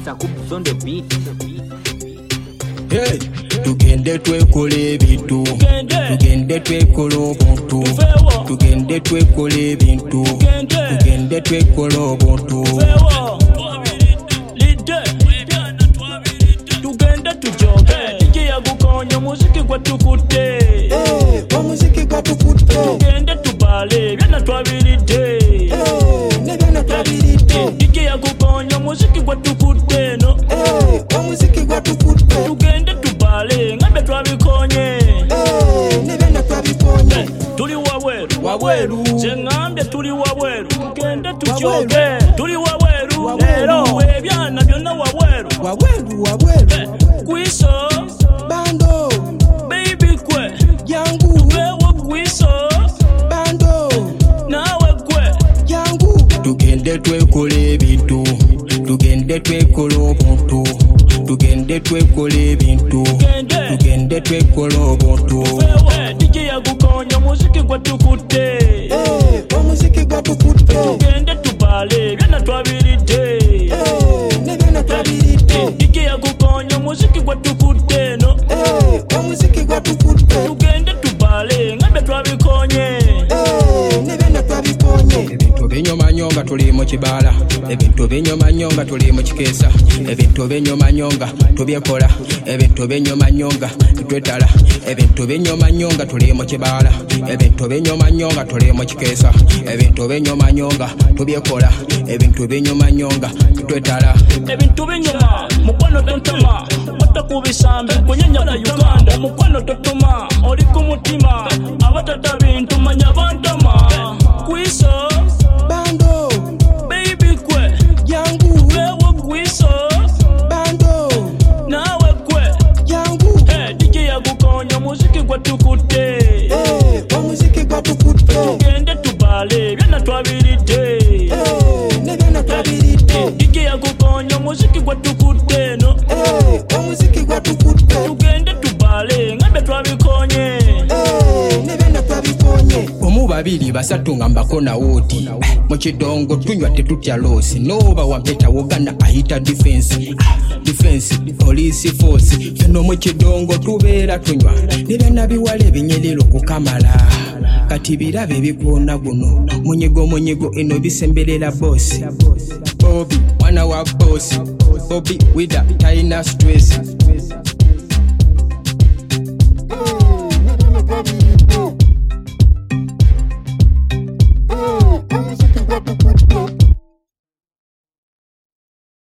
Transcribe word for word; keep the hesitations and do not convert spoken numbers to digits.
Mister Coops on the beat. Hey, tugende twekole ebintu, tugende twekola obuntu, tugende twekola ebintu, tugende twekola obuntu. Tugende tujoge, tije yagukonya muziki gwa tukute. Eh, omuziki gwa tukute. Tugende tubale, byana twabilidde. Eh, ne byana twabilidde. Tije yagukonya muziki gwa tukute no. Eh, omuziki gwa tukute. Tugende tubale, ngambe twabikonye. Eh, ne byana twabikonye. Tuli wabweru, wabweru. Zengambye tuli wabweru. Tugende tujoge, tuli wabweru. Lero ebyana byonna wabweru. Wabweru, wabweru. Kwiso, bando, baby kwe, yangu, bewo kwiso, bando, nawe kwe, yangu. Tugende twekola ebintu, tugende twekola obuntu, tugende twekola ebintu, tugende twekola obuntu. tije yagukonya muziki gwa tukute. Eh, omuziki gwa tukute. Tugende tubale, byana twabilidde. Eh, ne byana twabilidde. Tije yagukonya muziki gwa tukute no. Eh, omuziki gwa tukute. Tugende tubale, ngambe twabikonye. Eh, ne byana twabikonye. Ebintu binyoma nga tuli mu kibala, ebintu binyoma nga tuli mu kikeesa, ebintu binyoma nga tubyekola, ebintu binyoma nga twetala, ebintu binyoma nga tuli mu kibala, ebintu binyoma nga tuli mu kikeesa, ebintu binyoma nga tubyekola, ebintu binyoma nga twetala. Ebintu binyuma, mukwano tontama, otakubisambe kunyanya la Uganda, mukwano totoma, oli ku mutima, abatata bintu manya bantama. Kwiso, bando, baby kwe, yangu, bewo kwiso, bando, nawe kwe, yangu. hey, dije yagukonya muziki gwa tukute. Eh, omuziki gwa tukute. Tugende tubale, byana twabilidde. Eh, ne byana twabilidde. Dije yagukonya muziki gwa tukute no. Eh, omuziki gwa tukute. Tugende tubale, ngambe twabikonye. Eh, ne byana twabikonye. Omu babiri basatu nga mbakona wooti, mu kidongo tunywa tetutya loosi, nooba wampeta wogana ayita defense, defense, police force, feno mu kidongo tubeera tunywa, ne byana biwala ebinyerera okukamala, kati birabe bikuona guno, munyigo munyigo eno bisemberera boss, Bobby, mwana wa boss, Bobby wida talina stress.